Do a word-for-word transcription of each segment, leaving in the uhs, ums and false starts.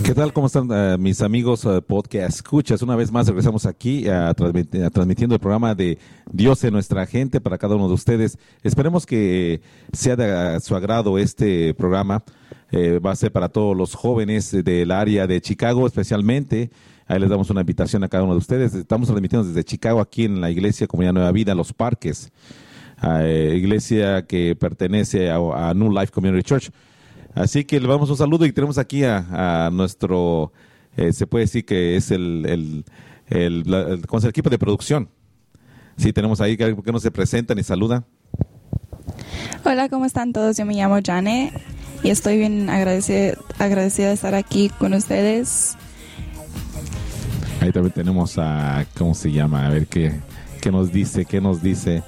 ¿Qué tal? ¿Cómo están uh, mis amigos uh, podcast escuchas? Una vez más regresamos aquí uh, transmit- uh, transmitiendo el programa de Dios en nuestra gente para cada uno de ustedes. Esperemos que sea de uh, su agrado este programa. Eh, va a ser para todos los jóvenes del área de Chicago especialmente. Ahí les damos una invitación a cada uno de ustedes. Estamos transmitiendo desde Chicago aquí en la iglesia Comunidad Nueva Vida, Los Parques, uh, iglesia que pertenece a, a New Life Community Church. Así que le damos un saludo y tenemos aquí a, a nuestro, eh, se puede decir que es el, el, el, el, el, el equipo de producción. Sí, tenemos ahí, ¿por qué no se presentan y saludan? Hola, ¿cómo están todos? Yo me llamo Janet y estoy bien agradecida, agradecida de estar aquí con ustedes. Ahí también tenemos a, ¿cómo se llama? A ver qué, qué nos dice, qué nos dice.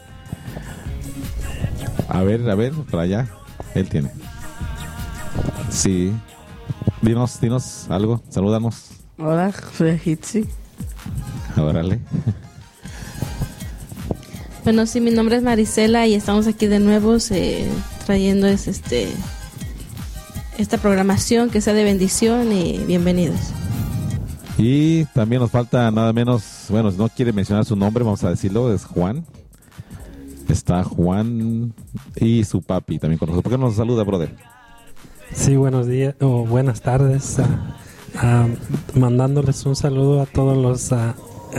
A ver, a ver, para allá, él tiene. Sí. Dinos, dinos algo, salúdanos. Hola, soy Hitzi. Órale. Bueno, sí, mi nombre es Marisela y estamos aquí de nuevo eh, trayendo es, este esta programación que sea de bendición y bienvenidos. Y también nos falta nada menos, bueno, si no quiere mencionar su nombre, vamos a decirlo, es Juan. Está Juan y su papi también con nosotros. ¿Por qué no nos saluda, brother? Sí, buenos días o buenas tardes. Uh, uh, mandándoles un saludo a todos los uh,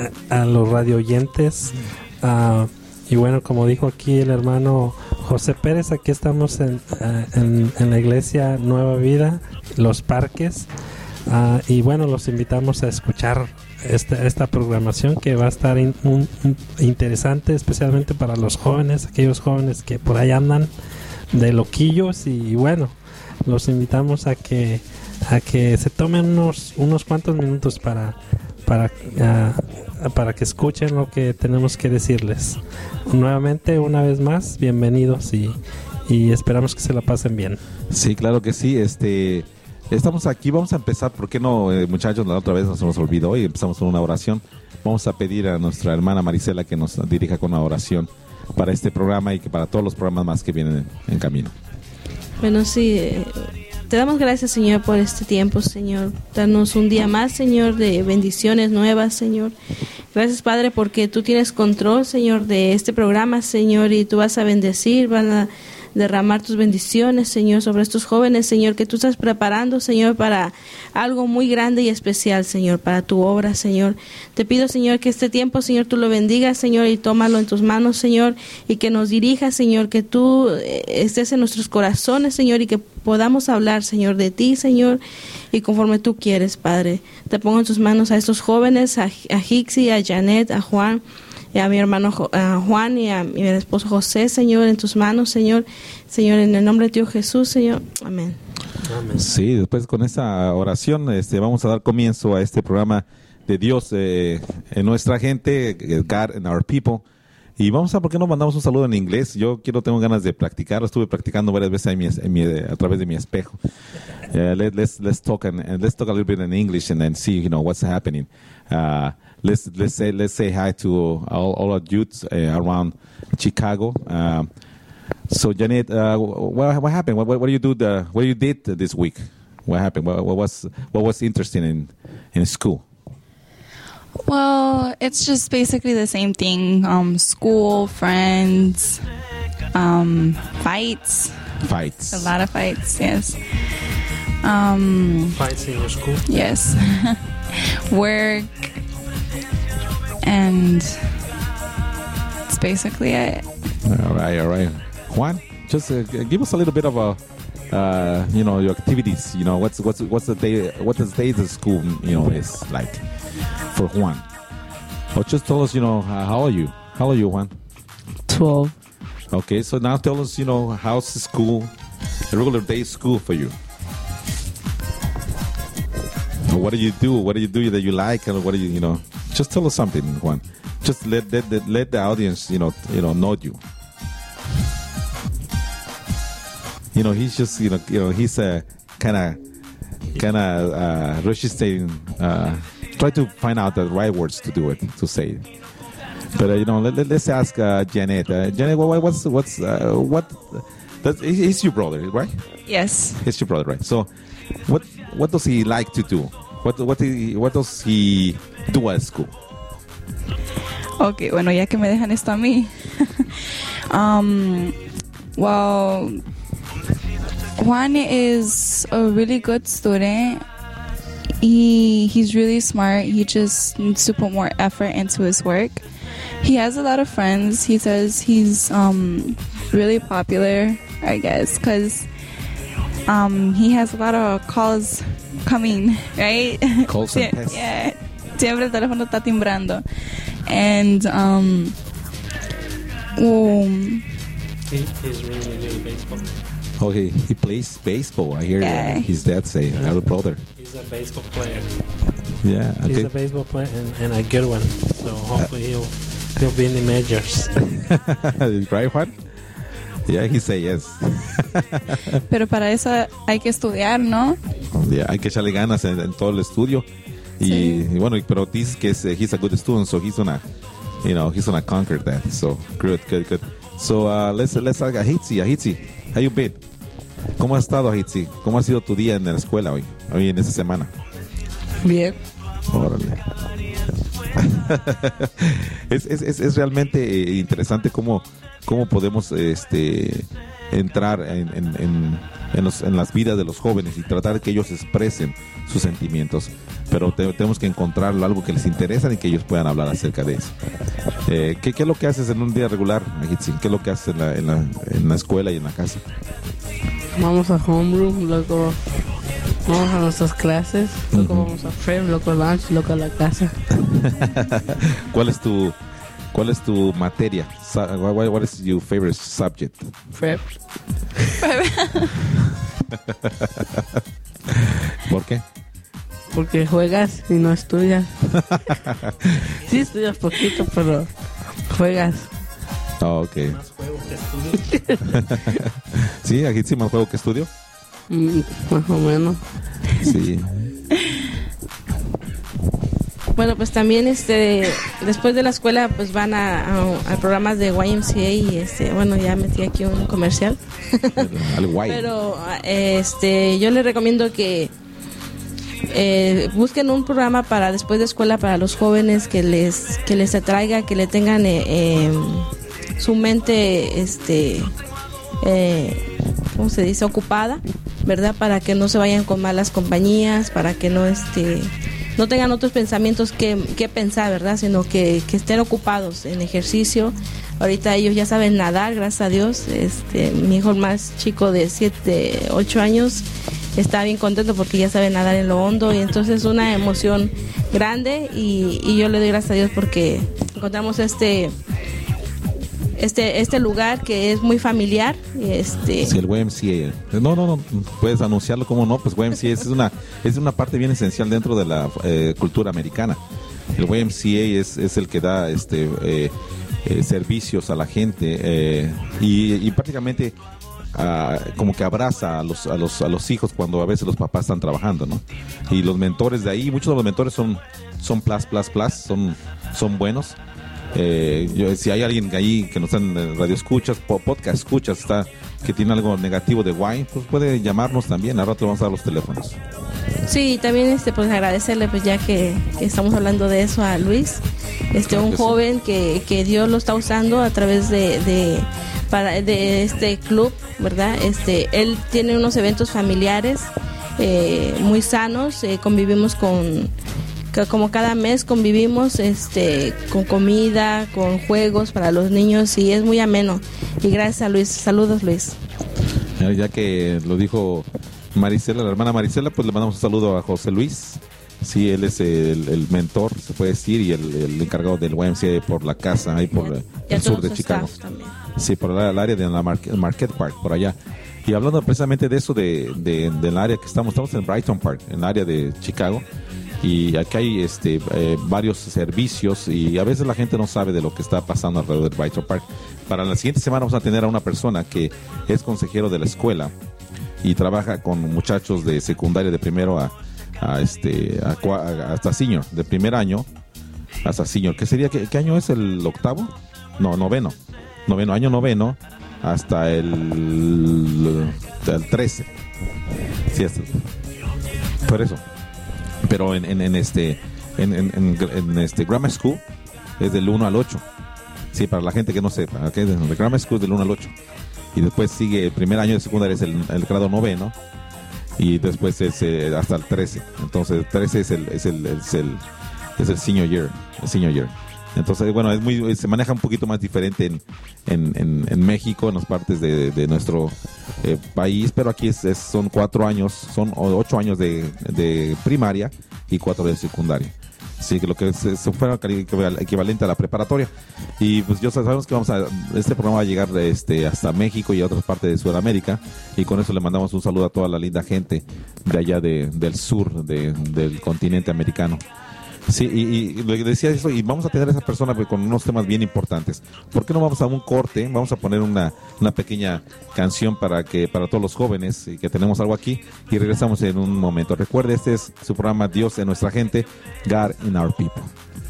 a los radio oyentes. Uh, y bueno, como dijo aquí el hermano José Pérez, aquí estamos en, uh, en, en la iglesia Nueva Vida, Los Parques. Uh, y bueno, los invitamos a escuchar esta, esta programación que va a estar in, un, un interesante, especialmente para los jóvenes, aquellos jóvenes que por ahí andan de loquillos. Y bueno, los invitamos a que a que se tomen unos unos cuantos minutos para para uh, para que escuchen lo que tenemos que decirles. Nuevamente, una vez más, bienvenidos y, y esperamos que se la pasen bien. Sí, claro que sí. Este, estamos aquí, vamos a empezar. ¿Por qué no, eh, muchachos? La otra vez nos nos olvidó y empezamos con una oración. Vamos a pedir a nuestra hermana Marisela que nos dirija con una oración para este programa y que para todos los programas más que vienen en, en camino. Bueno, sí, eh, te damos gracias, Señor, por este tiempo, Señor. Danos un día más, Señor, de bendiciones nuevas, Señor. Gracias, Padre, porque tú tienes control, Señor, de este programa, Señor, y tú vas a bendecir, van a derramar tus bendiciones, Señor, sobre estos jóvenes, Señor, que tú estás preparando, Señor, para algo muy grande y especial, Señor, para tu obra, Señor. Te pido, Señor, que este tiempo, Señor, tú lo bendigas, Señor, y tómalo en tus manos, Señor, y que nos dirijas, Señor, que tú estés en nuestros corazones, Señor, y que podamos hablar, Señor, de ti, Señor, y conforme tú quieres, Padre. Te pongo en tus manos a estos jóvenes, a, a Hixi, a Janet, a Juan, y a mi hermano a Juan y a mi esposo José, Señor, en tus manos, Señor. Señor, en el nombre de Dios Jesús, Señor. Amén. Amén. Sí, después con esta oración este, vamos a dar comienzo a este programa de Dios eh, en nuestra gente, God and Our People. Y vamos a, ¿por qué no mandamos un saludo en inglés? Yo quiero, tengo ganas de practicar. Estuve practicando varias veces en mi, en mi, a través de mi espejo. Uh, let, let's let's talk and, and let's talk a little bit in English and then see, you know, what's happening. Uh, let's let's say let's say hi to all all our youths uh, around Chicago. Uh, so Janet, uh, what what happened? What, what what do you do? The what you did this week? What happened? What, what was what was interesting in in school? Well, it's just basically the same thing. Um, school, friends, um, fights. Fights. A lot of fights, yes. Um, Fights in your school? Yes. Work. And it's basically it. All right, all right. Juan, just uh, give us a little bit of a, uh, you know, your activities. You know, what's what's what's the day? What the days of school, you know, is like for Juan. Or just tell us, you know, uh, how are you? How are you, Juan? twelve. Okay, so now tell us, you know, how's the school, a regular day school for you? What do you do? What do you do that you like, and what do you, you know? Just tell us something, Juan. Just let let let, let the audience, you know, you know, know you. You know, he's just, you know, you know, he's a kind of, kind of uh, registering. Uh, try to find out the right words to do it, to say it. But uh, you know, let, let, let's ask uh, Janet. Uh, Janet, what, what's what's uh, what? That's, he's your brother, right? Yes. He's your brother, right? So, what what does he like to do? What what he, what does he do at school? Ok, bueno, ya que me dejan esto a mí. um, well, Juan is a really good student. He he's really smart. He just needs to put more effort into his work. He has a lot of friends. He says he's um, really popular, I guess, because um, he has a lot of calls coming, right? Calls and pests. Yeah, siempre el teléfono está timbrando. And um, um He, he's really good baseball. Oh, he, he plays baseball. I hear Yeah. uh, his dad say, her brother. He's a baseball player. Yeah, He's okay. a baseball player and, and a good one. So hopefully he'll he'll be in the majors. Right, Juan? Yeah, he say yes. pero para eso hay que estudiar, ¿no? Yeah, hay que echarle ganas en, en todo el estudio. Y, Sí. y bueno, pero dices que es, he's a good student, so he's gonna, you know, he's gonna conquer that. So good, good, good. So uh, let's let's talk Ahitzi. Ahitzi, how you been? ¿Cómo has estado, Ahitzi? ¿Cómo ha sido tu día en la escuela hoy, hoy en esta semana? Bien. Órale. es, es, es, es realmente eh, interesante cómo, cómo podemos este, entrar en, en, en, en, los, en las vidas de los jóvenes y tratar que ellos expresen sus sentimientos. Pero te, tenemos que encontrar algo que les interesa y que ellos puedan hablar acerca de eso. Eh, ¿qué, ¿Qué es lo que haces en un día regular, Ahitzi? ¿Qué es lo que haces en la, en, la, en la escuela y en la casa? Vamos a homeroom, luego vamos a nuestras clases, luego Ujú. vamos a prep, luego lunch, luego a la casa. ¿Cuál es tu, cuál es tu materia? Su- What, what is your favorite subject? Prep. ¿Por qué? Porque juegas y no estudias. Sí estudias poquito, pero juegas. Oh, ok. Más juego que estudio. Sí, aquí sí más juego que estudio. Mm, más o menos. Sí. Bueno, pues también este después de la escuela pues van a, a, a programas de Y M C A y este bueno, ya metí aquí un comercial. Al guay. Pero este yo les recomiendo que eh, busquen un programa para después de escuela para los jóvenes que les que les atraiga, que le tengan eh, eh, su mente este eh, ¿cómo se dice? Ocupada, ¿verdad? Para que no se vayan con malas compañías, para que no este no tengan otros pensamientos que, que pensar, ¿verdad? Sino que, que estén ocupados en ejercicio. Ahorita ellos ya saben nadar, gracias a Dios. Este, mi hijo más chico de siete, ocho años está bien contento porque ya sabe nadar en lo hondo y entonces es una emoción grande y, y yo le doy gracias a Dios porque encontramos este este este lugar que es muy familiar. Este, Sí, el Y M C A. No, no, no. Puedes anunciarlo, como no. Pues Y M C A es una, es una parte bien esencial dentro de la eh, cultura americana. El Y M C A es, es el que da este eh, eh, servicios a la gente eh, y, y prácticamente ah, como que abraza a los, a los a los hijos cuando a veces los papás están trabajando, ¿no? Y los mentores de ahí, muchos de los mentores son son plus plus plus, son son buenos. Eh, yo, si hay alguien ahí que no está en radio escuchas, po- podcast escuchas, está que tiene algo negativo de wine, pues puede llamarnos también. Ahora te vamos a dar los teléfonos. Sí, también este pues agradecerle pues ya que, que estamos hablando de eso a Luis, este Claro un que sí. joven que, que Dios lo está usando a través de, de para de este club, ¿verdad? Este él tiene unos eventos familiares eh, muy sanos, eh, convivimos con que como cada mes convivimos este con comida, con juegos para los niños y es muy ameno. Y gracias a Luis. Saludos, Luis. Ya, ya que lo dijo Marisela, la hermana Marisela, pues le mandamos un saludo a José Luis. Sí, él es el, el mentor, se puede decir, y el, el encargado del Y M C A por la casa, ahí por eh, Y a el sur todo de su Chicago. staff también. Sí, por la- el área de la Market, Market Park, por allá. Y hablando precisamente de eso, de, de, del área que estamos, estamos en Brighton Park, en el área de Chicago. Y aquí hay este, eh, varios servicios y a veces la gente no sabe de lo que está pasando alrededor de Brighton Park. Para la siguiente semana vamos a tener a una persona que es consejero de la escuela y trabaja con muchachos de secundaria de primero a, a este a cua- a- hasta senior, de primer año hasta senior. ¿Qué sería? ¿Qué, qué año es el octavo? No, noveno. Noveno, año noveno hasta el, el trece. Sí, hasta- por eso. Pero en, en, en este en, en, en, en este Grammar School es del uno al ocho. Sí, para la gente que no sepa, ¿okay? El Grammar School es del uno al ocho. Y después sigue el primer año de secundaria, es el, el grado noveno. Y después es eh, hasta el trece. Entonces el trece es el es el, es el es el senior year, el senior year. Entonces, bueno, es muy se maneja un poquito más diferente en en, en, en México, en las partes de, de nuestro eh, país, pero aquí es, es, son cuatro años, son ocho años de, de primaria y cuatro de secundaria. Sí, que lo que se, se fuera equivalente a la preparatoria. Y pues yo sabemos que vamos a este programa va a llegar este hasta México y a otras partes de Sudamérica, y con eso le mandamos un saludo a toda la linda gente de allá de, del sur de, del continente americano. Sí, y, y le decía eso, y vamos a tener a esa persona con unos temas bien importantes. ¿Por qué no vamos a un corte? Vamos a poner una, una pequeña canción para que para todos los jóvenes, y que tenemos algo aquí, y regresamos en un momento. Recuerde, este es su programa Dios en nuestra gente, God in our people.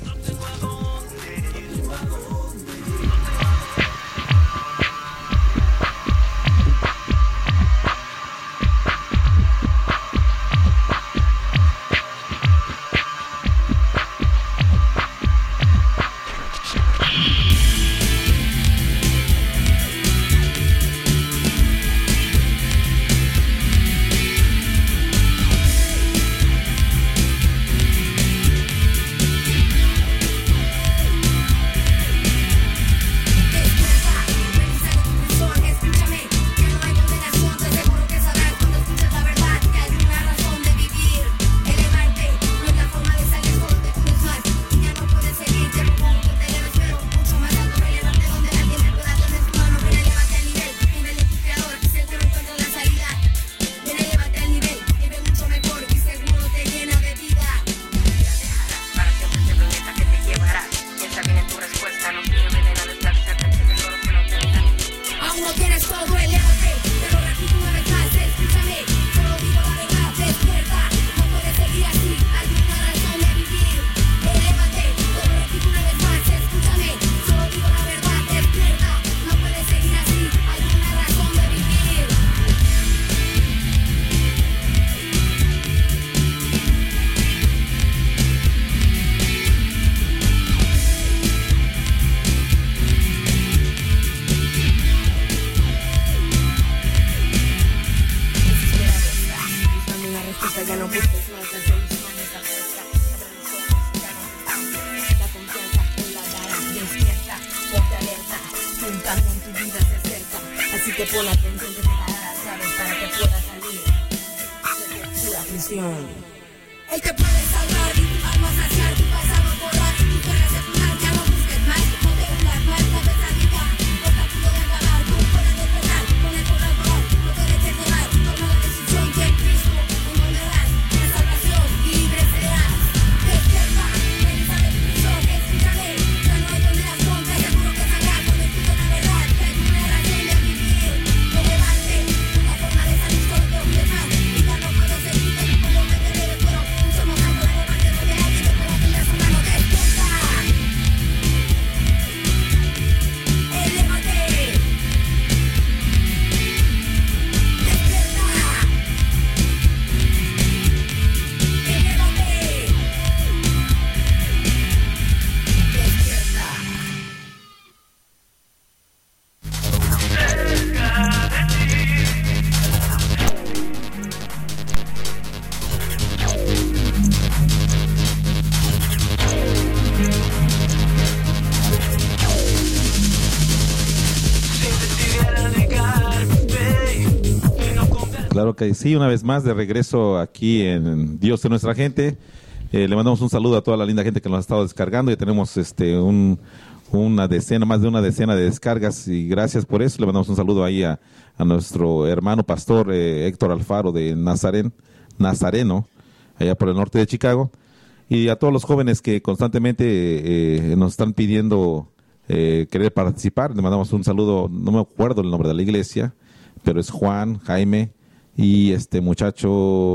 Claro que sí, una vez más de regreso aquí en Dios de nuestra gente. Eh, le mandamos un saludo a toda la linda gente que nos ha estado descargando. Ya tenemos este un, una decena, más de una decena de descargas, y gracias por eso. Le mandamos un saludo ahí a, a nuestro hermano pastor eh, Héctor Alfaro de Nazarén, Nazareno, allá por el norte de Chicago, y a todos los jóvenes que constantemente eh, nos están pidiendo eh, querer participar. Le mandamos un saludo, no me acuerdo el nombre de la iglesia, pero es Juan, Jaime y este muchacho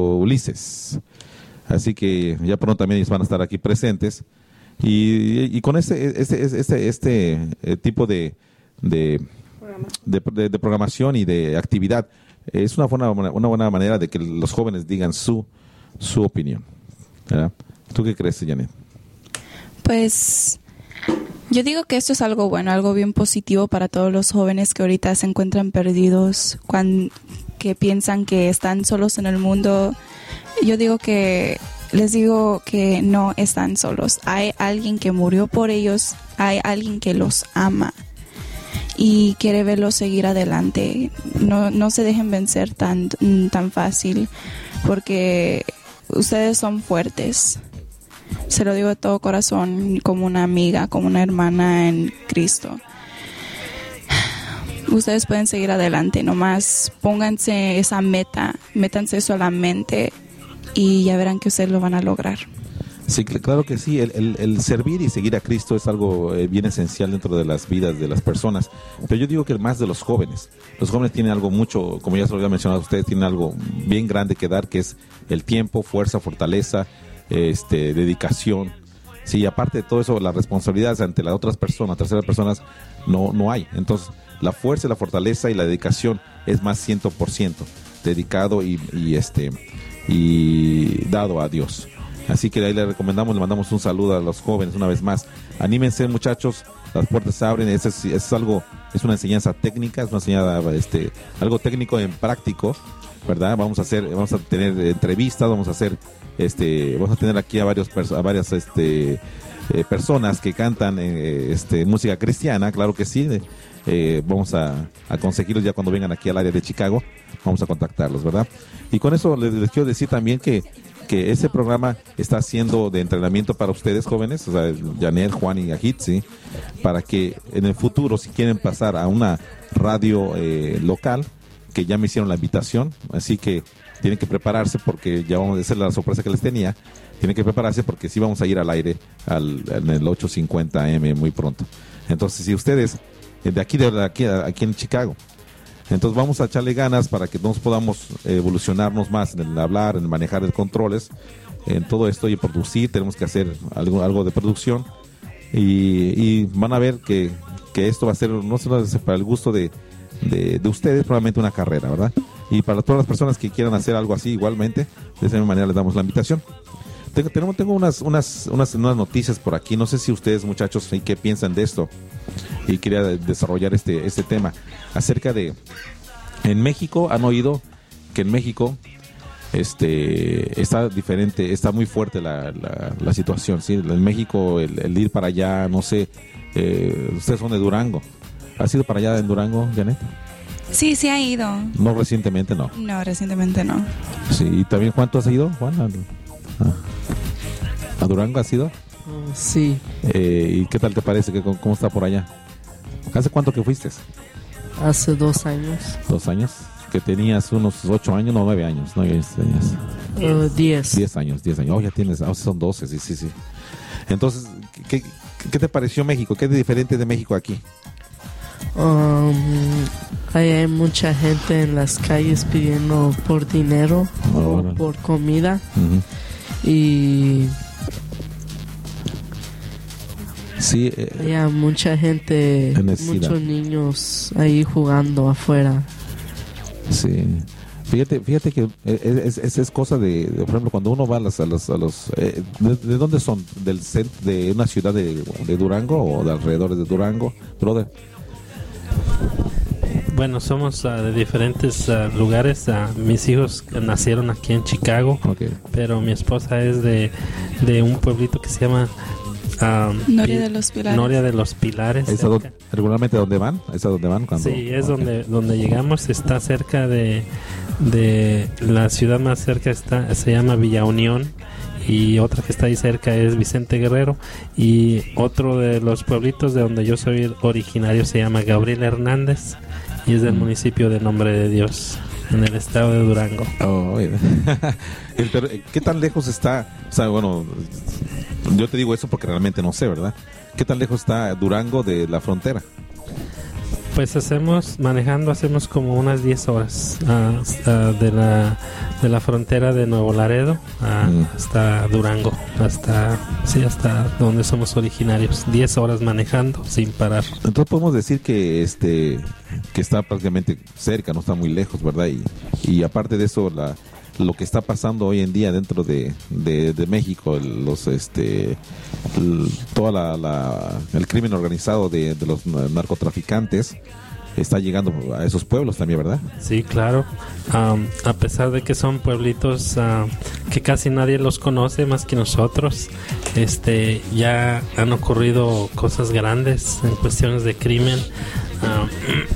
Ulises. Así que ya pronto también ellos van a estar aquí presentes. Y, y con este, este, este, este, este tipo de, de, de, de, de programación y de actividad, es una buena, una buena manera de que los jóvenes digan su, su opinión, ¿verdad? ¿Tú qué crees, Janet? Pues yo digo que esto es algo bueno, algo bien positivo para todos los jóvenes que ahorita se encuentran perdidos, cuando, que piensan que están solos en el mundo. Yo digo que les digo que no están solos. Hay alguien que murió por ellos, hay alguien que los ama y quiere verlos seguir adelante. No, no se dejen vencer tan, tan fácil, porque ustedes son fuertes. Se lo digo de todo corazón, como una amiga, como una hermana en Cristo. Ustedes pueden seguir adelante, nomás pónganse esa meta, métanse eso a la mente y ya verán que ustedes lo van a lograr. Sí, claro que sí. El, el, el servir y seguir a Cristo es algo eh, bien esencial dentro de las vidas de las personas. Pero yo digo que más de los jóvenes. Los jóvenes tienen algo mucho, como ya se lo había mencionado a ustedes, tienen algo bien grande que dar, que es el tiempo, fuerza, fortaleza, este, dedicación. Sí, aparte de todo eso, las responsabilidades ante las otras personas, terceras personas, no, no hay. Entonces, la fuerza, la fortaleza y la dedicación es más cien por ciento dedicado y, y, este, y dado a Dios. Así que ahí le recomendamos, le mandamos un saludo a los jóvenes una vez más. Anímense, muchachos, las puertas se abren. Eso es, es algo, es una enseñanza técnica, es una enseñanza, este, algo técnico en práctico, ¿verdad? Vamos a hacer, vamos a tener entrevistas, vamos a hacer, este, vamos a tener aquí a varios, a varias, este, eh, personas que cantan, eh, este, música cristiana, claro que sí. Eh, vamos a, a conseguirlos ya cuando vengan aquí al área de Chicago, vamos a contactarlos, ¿verdad? Y con eso les, les quiero decir también que que ese programa está haciendo de entrenamiento para ustedes jóvenes, o sea, Janet, Juan y Ajitzi, para que en el futuro, si quieren pasar a una radio eh, local, que ya me hicieron la invitación, así que tienen que prepararse, porque ya vamos a hacer la sorpresa que les tenía. Tienen que prepararse porque sí vamos a ir al aire al, en el ocho cincuenta A M muy pronto. Entonces, si ustedes de aquí, de aquí, aquí en Chicago, entonces vamos a echarle ganas para que nos podamos evolucionarnos más en el hablar, en el manejar de controles, en todo esto y producir. Tenemos que hacer algo, algo de producción y, y van a ver que, que esto va a ser no solo para el gusto de, de, de ustedes, probablemente una carrera, ¿verdad? Y para todas las personas que quieran hacer algo así igualmente, de esa misma manera les damos la invitación. Tengo, tengo, tengo unas, unas, unas, unas noticias por aquí. No sé si ustedes, muchachos, ¿qué piensan de esto? Y quería desarrollar este, este tema acerca de, en México, han oído que en México este está diferente, está muy fuerte la, la, la situación, ¿sí? En México el, el ir para allá, no sé, eh, ustedes son de Durango. ¿Has ido para allá en Durango, Janet? Sí, sí ha ido. No recientemente, no. No, recientemente no. Sí, y también, ¿cuánto has ido, Juan? ¿A, a Durango has ido? Uh, sí. Eh, ¿Y qué tal te parece? ¿Qué, ¿Cómo está por allá? ¿Hace cuánto que fuiste? Hace dos años. ¿Dos años? Que tenías unos ocho años, no, nueve años. Nueve años tenías. Uh, diez. Diez años, diez años. Oh, ya tienes, oh, son doce, sí, sí, sí. Entonces, ¿qué, qué te pareció México? ¿Qué es diferente de México aquí? Um, hay, hay mucha gente en las calles pidiendo por dinero oh, o bueno. por comida. Uh-huh. Y... Sí, eh, hay a mucha gente, muchos niños ahí jugando afuera. Sí. Fíjate, fíjate que es, es, es cosa de, de, por ejemplo, cuando uno va a los, a los, a los eh, ¿de, ¿de dónde son? ¿Del centro, de una ciudad de, de Durango o de alrededores de Durango, brother? Bueno, somos uh, de diferentes uh, lugares. Uh, mis hijos nacieron aquí en Chicago, okay. Pero mi esposa es de, de un pueblito que se llama Um, Noria de los Pilares. Noria de los Pilares. ¿Es do- regularmente dónde van? ¿Es a dónde van? Cuando... Sí, es okay. donde donde llegamos. Está cerca de de la ciudad más cerca está se llama Villa Unión, y otra que está ahí cerca es Vicente Guerrero, y otro de los pueblitos de donde yo soy originario se llama Gabriel Hernández y es del mm. municipio de Nombre de Dios, en el estado de Durango. Oh, ¿qué tan lejos está? O sea, bueno, yo te digo eso porque realmente no sé, ¿verdad? ¿Qué tan lejos está Durango de la frontera? Pues hacemos, manejando hacemos como unas diez horas uh, uh, de la de la frontera de Nuevo Laredo uh, mm. hasta Durango, hasta sí, hasta donde somos originarios. diez horas manejando sin parar. Entonces podemos decir que este que está prácticamente cerca, no está muy lejos, ¿verdad? Y, y aparte de eso, la, lo que está pasando hoy en día dentro de, de, de México, el, los este el, toda la, la el crimen organizado de, de los narcotraficantes está llegando a esos pueblos también, ¿verdad? Sí, claro. Um, a pesar de que son pueblitos uh, que casi nadie los conoce más que nosotros, este, ya han ocurrido cosas grandes en cuestiones de crimen. Uh,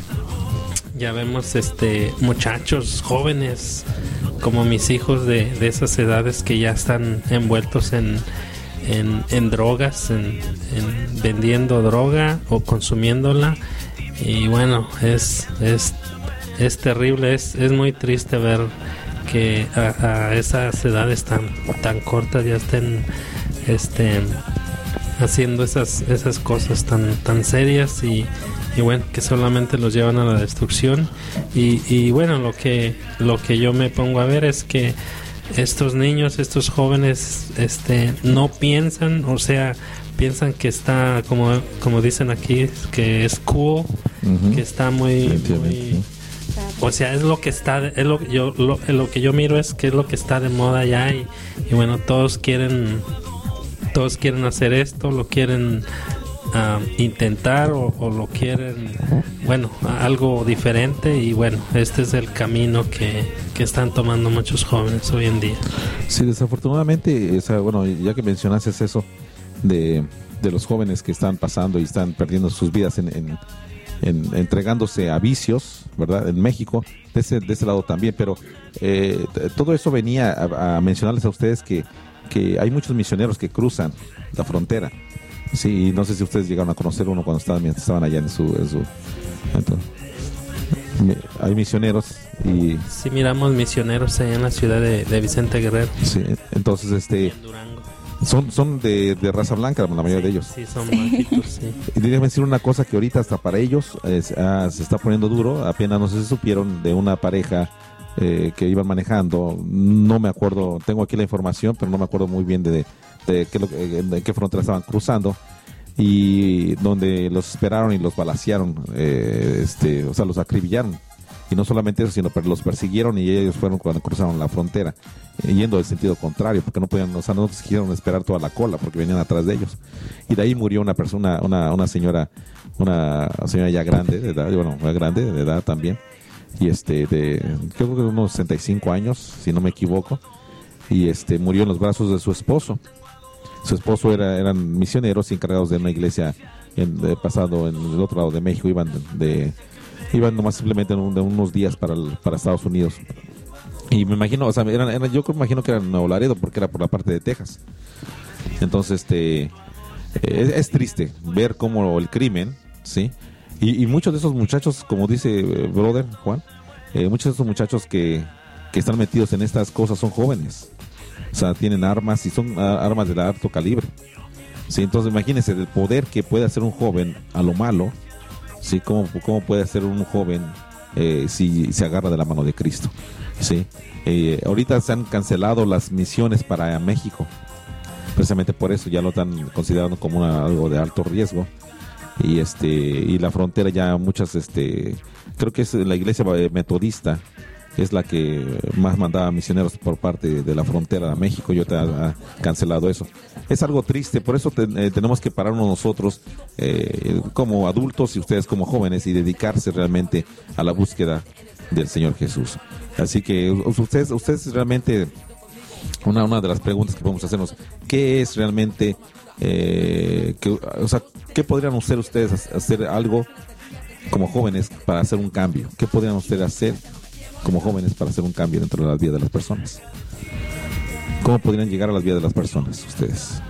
ya vemos este muchachos jóvenes como mis hijos de, de esas edades que ya están envueltos en en, en drogas, en, en vendiendo droga o consumiéndola. Y bueno, es es es terrible, es es muy triste ver que a, a esas edades tan tan cortas ya estén este haciendo esas esas cosas tan tan serias y y bueno, que solamente los llevan a la destrucción. Y, y bueno, lo que lo que yo me pongo a ver es que estos niños, estos jóvenes, este, no piensan, o sea, piensan que está, como como dicen aquí, que es cool, uh-huh. que está muy, muy, o sea, es lo que está, es lo yo lo, lo que yo miro es que es lo que está de moda ya y, y bueno, todos quieren, todos quieren hacer esto, lo quieren Uh, intentar o, o lo quieren, bueno, algo diferente y bueno, este es el camino que, que están tomando muchos jóvenes hoy en día. Sí, desafortunadamente, esa, bueno, ya que mencionaste eso de, de los jóvenes que están pasando y están perdiendo sus vidas en, en, en entregándose a vicios, ¿verdad? En México, de ese, de ese lado también, pero eh, todo eso venía a, a mencionarles a ustedes que, que hay muchos misioneros que cruzan la frontera. Sí, no sé si ustedes llegaron a conocer uno cuando estaban, estaban allá en su... En su entonces, hay misioneros y... Sí, miramos misioneros allá en la ciudad de, de Vicente Guerrero. Sí, entonces este... Son, son de, de raza blanca, la mayoría de ellos. Sí, son blanquitos, sí. Y déjenme decir una cosa que ahorita hasta para ellos es, ah, se está poniendo duro. Apenas no sé si supieron de una pareja eh, que iban manejando. No me acuerdo, tengo aquí la información, pero no me acuerdo muy bien de... de de qué, de qué frontera estaban cruzando y donde los esperaron y los balacearon, eh, este, o sea, los acribillaron. Y no solamente eso, sino que los persiguieron y ellos fueron cuando cruzaron la frontera, eh, yendo en sentido contrario, porque no podían, o sea, no quisieron esperar toda la cola porque venían atrás de ellos. Y de ahí murió una persona, una, una señora, una señora ya grande de edad, bueno, muy grande de edad también, y este, de, creo que unos sesenta y cinco años, si no me equivoco, y este, murió en los brazos de su esposo. Su esposo era, eran misioneros y encargados de una iglesia en, de, pasado en el otro lado de México. Iban de, iban nomás simplemente en un, de unos días para, el, para Estados Unidos. Y me imagino, o sea, eran, eran, yo me imagino que era en Nuevo Laredo porque era por la parte de Texas. Entonces, este, es, es triste ver cómo el crimen, ¿sí? Y, y muchos de esos muchachos, como dice eh, brother Juan, eh, muchos de esos muchachos que, que están metidos en estas cosas son jóvenes. O sea, tienen armas y son uh, armas de alto calibre. Sí, entonces imagínense el poder que puede hacer un joven a lo malo. Sí, cómo, cómo puede hacer un joven eh, si se agarra de la mano de Cristo. Sí, eh, ahorita se han cancelado las misiones para México. Precisamente por eso ya lo están considerando como una, algo de alto riesgo. Y este y la frontera ya muchas, este, creo que es la iglesia metodista. Es la que más mandaba misioneros por parte de la frontera de México. Yo te ha cancelado eso. Es algo triste, por eso te, eh, tenemos que pararnos nosotros eh, como adultos y ustedes como jóvenes y dedicarse realmente a la búsqueda del Señor Jesús. Así que ustedes, ustedes realmente, una, una de las preguntas que podemos hacernos, ¿qué es realmente, eh, que, o sea, qué podrían hacer ustedes hacer algo como jóvenes para hacer un cambio? ¿Qué podrían ustedes hacer como jóvenes para hacer un cambio dentro de las vidas de las personas? ¿Cómo podrían llegar a las vidas de las personas ustedes?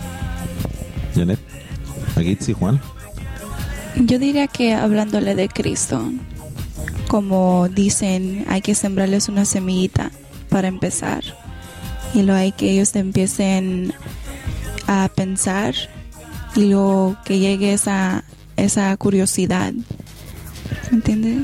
Janet, Agitzi, Juan. Yo diría que hablándole de Cristo, como dicen, hay que sembrarles una semillita para empezar y luego hay que ellos empiecen a pensar y luego que llegue esa, esa curiosidad, ¿me entiendes?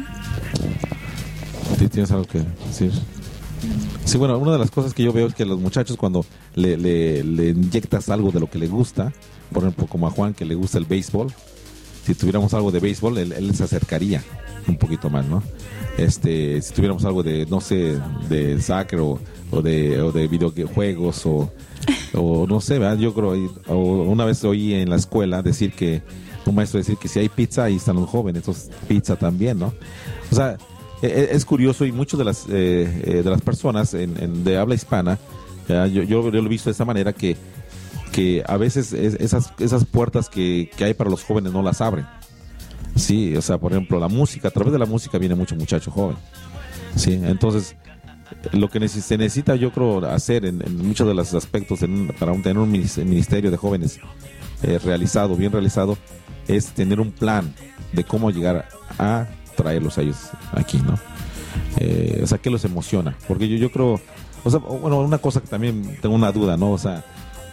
¿Tienes algo que decir? Sí, bueno, una de las cosas que yo veo es que los muchachos cuando le, le, le inyectas algo de lo que le gusta, por ejemplo, como a Juan que le gusta el béisbol, si tuviéramos algo de béisbol, él, él se acercaría un poquito más, ¿no? Este, si tuviéramos algo de, no sé, de soccer o, o de, o de videojuegos o, o no sé, ¿verdad? Yo creo, o una vez oí en la escuela decir que, un maestro decir que si hay pizza, ahí están los jóvenes, entonces pizza también, ¿no? O sea, es curioso y muchas de las eh, eh, de las personas en, en, de habla hispana, yo, yo, yo lo he visto de esta manera que, que a veces es, esas, esas puertas que, que hay para los jóvenes no las abren. Sí, o sea, por ejemplo, la música, a través de la música viene mucho muchacho joven. Sí, entonces lo que neces- se necesita, yo creo, hacer en, en muchos de los aspectos en, para un, tener un ministerio de jóvenes eh, realizado, bien realizado, es tener un plan de cómo llegar a traerlos a ellos aquí, ¿no? Eh, o sea, ¿qué los emociona? Porque yo, yo creo, o sea, bueno, una cosa que también tengo una duda, ¿no? O sea,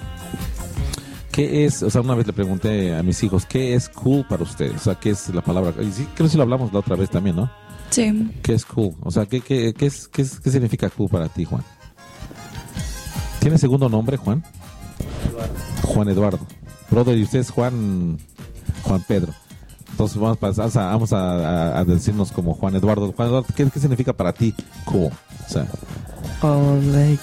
¿qué es? O sea, una vez le pregunté a mis hijos, ¿qué es cool para ustedes? O sea, ¿qué es la palabra? Y sí, creo que sí lo hablamos la otra vez también, ¿no? Sí. ¿Qué es cool? O sea, ¿qué, qué, qué, es, qué, es, qué significa cool para ti, Juan? ¿Tiene segundo nombre, Juan? Eduardo. Juan Eduardo. Brother, y usted es Juan, Juan Pedro. Entonces vamos, a, vamos a, a, a decirnos como Juan Eduardo. Juan Eduardo, ¿qué, qué significa para ti cool? O sea, Oh, like,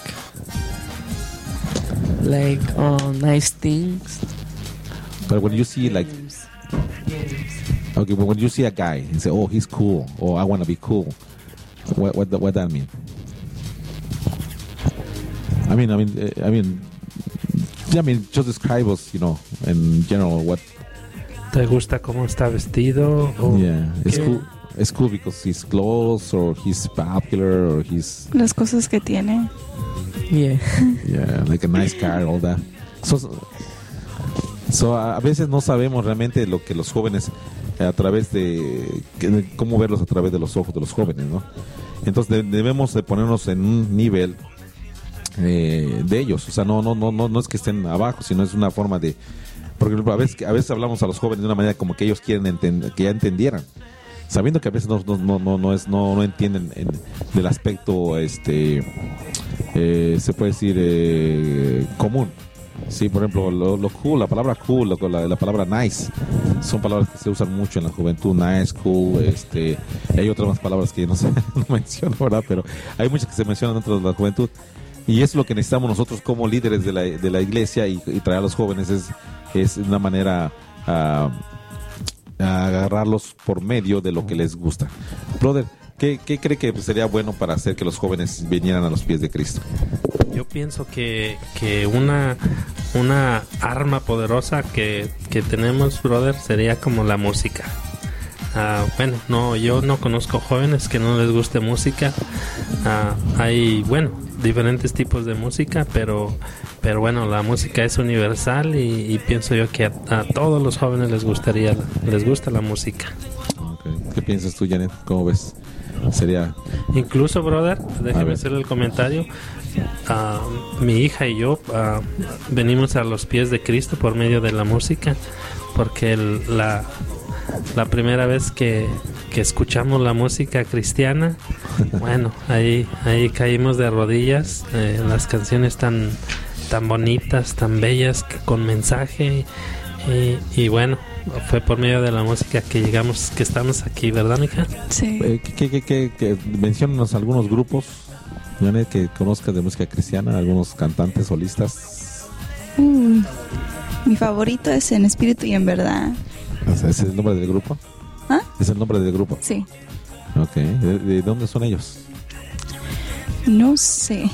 like, oh, nice things. but when you see like, okay, but when you see a guy and say, oh, he's cool, or I want to be cool, what what what that mean? I mean, I mean, I mean, yeah, I mean, just describe us, you know, in general, what. ¿Te gusta cómo está vestido? O Yeah, it's qué? cool. It's cool because he's close, or he's popular, or he's Las cosas que tiene. Yeah. yeah, like a nice car, all that. So, so a veces no sabemos realmente lo que los jóvenes a través de, de cómo verlos a través de los ojos de los jóvenes, ¿no? Entonces de, debemos de ponernos en un nivel eh, de ellos, o sea, no, no, no, no, no es que estén abajo, sino es una forma de, porque a veces, a veces hablamos a los jóvenes de una manera como que ellos quieren entender, que ya entendieran, sabiendo que a veces no, no, no, no, no es, no, no entienden en, del aspecto, este, eh, se puede decir eh, común. Sí, por ejemplo, lo, lo cool, la palabra cool, lo, la, la palabra nice, son palabras que se usan mucho en la juventud, nice, cool, este, hay otras más palabras que no se no menciono, ¿verdad? Pero hay muchas que se mencionan dentro de la juventud y es lo que necesitamos nosotros como líderes de la, de la iglesia y, y traer a los jóvenes es, es una manera a, a agarrarlos por medio de lo que les gusta. Brother, ¿qué, qué cree que sería bueno para hacer que los jóvenes vinieran a los pies de Cristo? Yo pienso que, que una, una arma poderosa que, que tenemos, brother, sería como la música. Uh, bueno, no, yo no conozco jóvenes que no les guste música. Uh, hay, bueno, diferentes tipos de música, pero, pero bueno, la música es universal y, y pienso yo que a, a todos los jóvenes les gustaría, les gusta la música. Okay. ¿Qué piensas tú, Janet? ¿Cómo ves? Sería... Incluso, brother, déjeme hacer el comentario. Uh, mi hija y yo uh, venimos a los pies de Cristo por medio de la música, porque el, la, la primera vez que, que escuchamos la música cristiana, bueno, ahí, ahí caímos de rodillas, eh, las canciones tan, tan bonitas, tan bellas, que, con mensaje, y, y bueno, fue por medio de la música que llegamos, que estamos aquí, ¿verdad, mija? Sí. Eh, ¿qué, qué, qué, qué, menciónanos algunos grupos, Janet, que conozcas de música cristiana, algunos cantantes solistas. Uh, mi favorito es En Espíritu y en Verdad. O sea, ¿ese es el nombre del grupo? ¿Ah? ¿Es el nombre del grupo? Sí. Ok. ¿De, de dónde son ellos? No sé.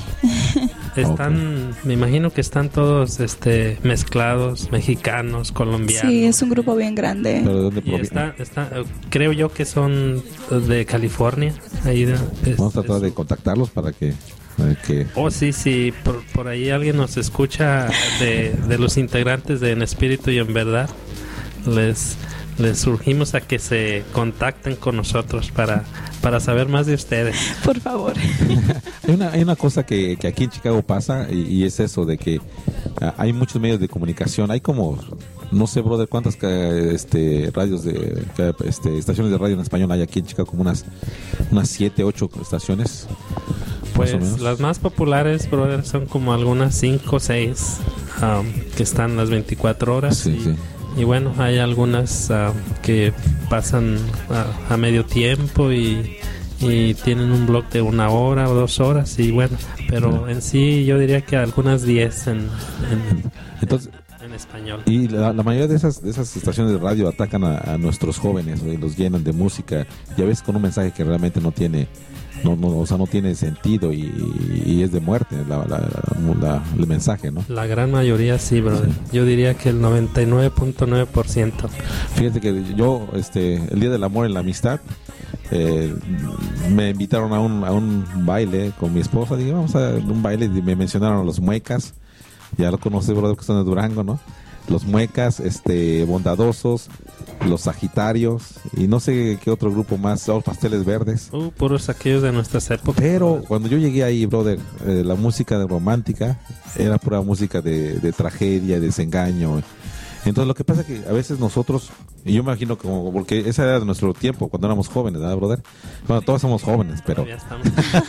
Están, me imagino que están todos este mezclados, mexicanos, colombianos. Sí, es un grupo bien grande. ¿Pero de dónde Y proviene? está, está, eh, creo yo que son de California. Ahí de- es- Vamos a tratar es- de contactarlos para que... para que Oh, sí, sí, por, por ahí alguien nos escucha de, de los integrantes de En Espíritu y en Verdad. Les, les surgimos a que se contacten con nosotros para, para saber más de ustedes. Por favor. hay, una, hay una cosa que, que aquí en Chicago pasa y, y es eso de que ah, hay muchos medios de comunicación. Hay como, no sé, brother, cuántas ca- este, radios de ca- este, estaciones de radio en español hay aquí en Chicago, como unas unas siete, ocho estaciones. Pues más o menos. las más populares, brother, son como algunas cinco o seis que están las veinticuatro horas. Sí, y, sí. y bueno, hay algunas uh, que pasan a, a medio tiempo y, y tienen un blog de una hora o dos horas y bueno, pero en sí yo diría que algunas diez en, en, Entonces, en español. Y la, la mayoría de esas, de esas estaciones de radio atacan a, a nuestros jóvenes, ¿no? Y los llenan de música y a veces con un mensaje que realmente no tiene no, no, o sea, no tiene sentido y, y es de muerte la, la, la, el mensaje, ¿no? La gran mayoría sí, brother. Sí. Yo diría que el noventa y nueve punto nueve por ciento. Fíjate que yo, este, el Día del Amor y la Amistad, eh, me invitaron a un, a un baile con mi esposa. Dije, vamos a un baile y me mencionaron a los Muecas. Ya lo conocí, brother, que son de Durango, ¿no? Los Muecas, este, Bondadosos, los Sagitarios y no sé qué otro grupo más, los Pasteles Verdes. Uh, puros aquellos de nuestras épocas. Pero brother, cuando yo llegué ahí, brother, eh, la música romántica era pura música de, de tragedia, de desengaño. Entonces lo que pasa es que a veces nosotros, y yo me imagino como, porque esa era de nuestro tiempo, cuando éramos jóvenes, ¿verdad, brother? Bueno, todos somos jóvenes, pero... Ya estamos.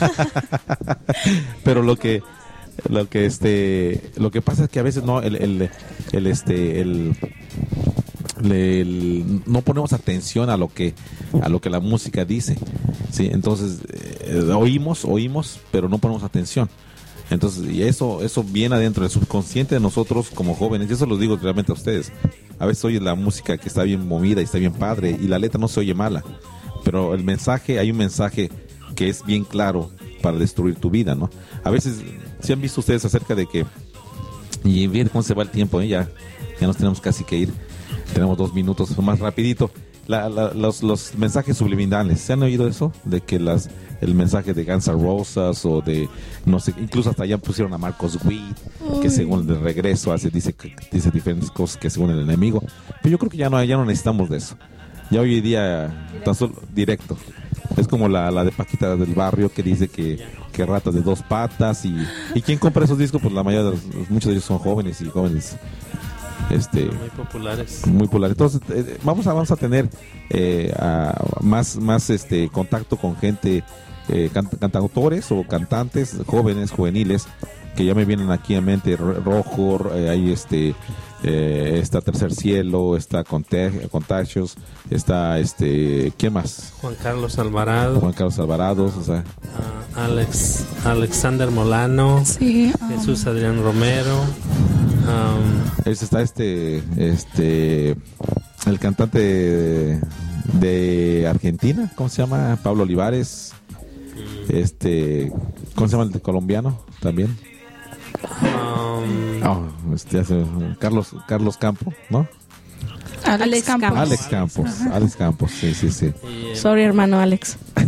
Pero lo que... lo que este lo que pasa es que a veces no el el, el este el, el, el no ponemos atención a lo que a lo que la música dice, sí, entonces eh, oímos oímos pero no ponemos atención. Entonces, y eso eso viene adentro del subconsciente de nosotros como jóvenes, y eso lo digo realmente a ustedes. A veces oye la música que está bien movida y está bien padre y la letra no se oye mala, pero el mensaje, hay un mensaje que es bien claro para destruir tu vida, ¿no? A veces, ¿sí han visto ustedes acerca de que, y bien cómo se va el tiempo, ¿eh? ya, ya nos tenemos casi que ir, tenemos dos minutos, más rapidito, la, la, los, los mensajes subliminales, ¿se han oído eso? De que las el mensaje de Guns N' Roses o de, no sé, incluso hasta ya pusieron a Marcos Witt, que según el regreso hace, dice, dice diferentes cosas que según el enemigo, pero yo creo que ya no, ya no necesitamos de eso, ya hoy en día, tan solo directo. Es como la, la de Paquita del Barrio que dice que, que ratas de dos patas y, y ¿quién compra esos discos? Pues la mayoría de los, muchos de ellos son jóvenes y jóvenes este muy populares. Muy populares. Entonces eh, vamos a vamos a tener eh, a, más más este contacto con gente eh, cant- cantautores o cantantes jóvenes, juveniles que ya me vienen aquí en mente. Rojo, eh, hay este Eh, está Tercer Cielo, está Contag- Contagios, está este, ¿quién más? Juan Carlos Alvarado. Juan Carlos Alvarado, o sea. Uh, Alex, Alexander Molano, sí, um, Jesús Adrián Romero. Um, Ese está este, este, el cantante de, de Argentina, ¿cómo se llama? Pablo Olivares. Este, ¿cómo se llama el de colombiano también? Um, oh, este hace, Carlos Carlos Campo, ¿no? Alex Campos. Alex Campos, uh-huh. Alex Campos, sí, sí, sí. Y, Sorry, hermano Alex. eh,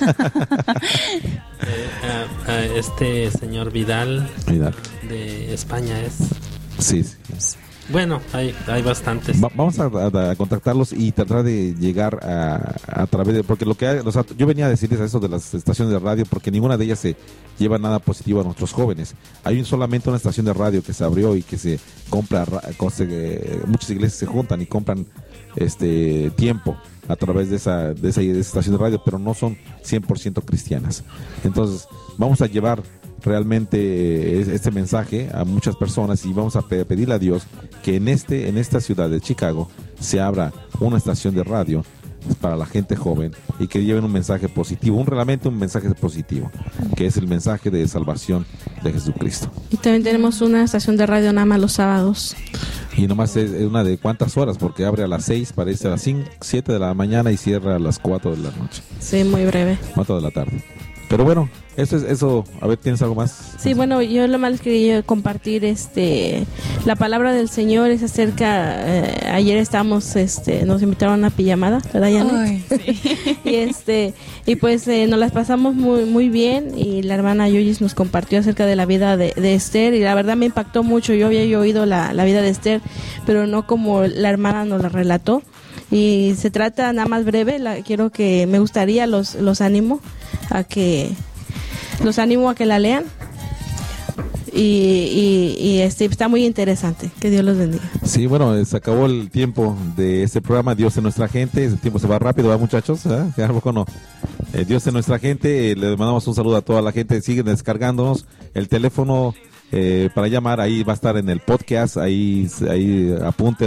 uh, uh, este señor Vidal, Vidal de España es. Sí, sí. Bueno, hay, hay bastantes. Va, vamos a, a, a contactarlos y tratar de llegar a, a través de... Porque lo que hay, o sea, yo venía a decirles a eso de las estaciones de radio, porque ninguna de ellas se lleva nada positivo a nuestros jóvenes. Hay un, solamente una estación de radio que se abrió y que se compra, se, muchas iglesias se juntan y compran este tiempo a través de esa, de esa, de esa estación de radio, pero no son cien por ciento cristianas. Entonces, vamos a llevar realmente este mensaje a muchas personas y vamos a pedirle a Dios que en este en esta ciudad de Chicago se abra una estación de radio para la gente joven y que lleven un mensaje positivo, un realmente un mensaje positivo, que es el mensaje de salvación de Jesucristo. Y también tenemos una estación de radio nada más los sábados. Y nomás es una de cuántas horas, porque abre a las seis, parece a las cinco, siete de la mañana y cierra a las cuatro de la noche. Sí, muy breve. cuatro de la tarde. Pero bueno, eso es eso. A ver, ¿tienes algo más? Sí, bueno, yo lo más quería compartir, este, la palabra del Señor es acerca. Eh, ayer estábamos, este, nos invitaron a una pijamada, ¿verdad, Janet? Sí. y este, y pues eh, nos las pasamos muy, muy bien y la hermana Yuyis nos compartió acerca de la vida de, de Esther y la verdad me impactó mucho. Yo había yo oído la, la vida de Esther, pero no como la hermana nos la relató. Y se trata nada más breve. La, quiero que me gustaría los los animo a que los animo a que la lean y, y, y este está muy interesante. Que Dios los bendiga. Sí, bueno, se acabó el tiempo de este programa Dios en nuestra gente. El tiempo se va rápido, ¿verdad, muchachos? ¿Eh? ¿A poco no? Eh, Dios en nuestra gente. Eh, le mandamos un saludo a toda la gente. Siguen descargándonos. El teléfono eh, para llamar ahí va a estar en el podcast. Ahí, ahí apúntenlo.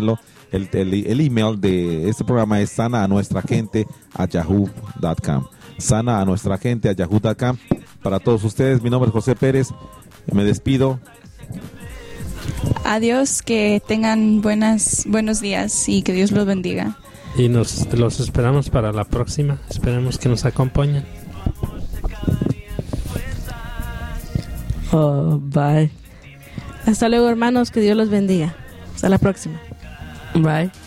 El, el, el email de este programa es sana a nuestra gente a yahoo punto com. Sana a nuestra gente a yahoo punto com. Para todos ustedes, mi nombre es José Pérez. Me despido. Adiós, que tengan buenas, buenos días y que Dios los bendiga. Y nos los esperamos para la próxima. Esperemos que nos acompañen. Oh, bye. Hasta luego, hermanos, que Dios los bendiga. Hasta la próxima. Bye.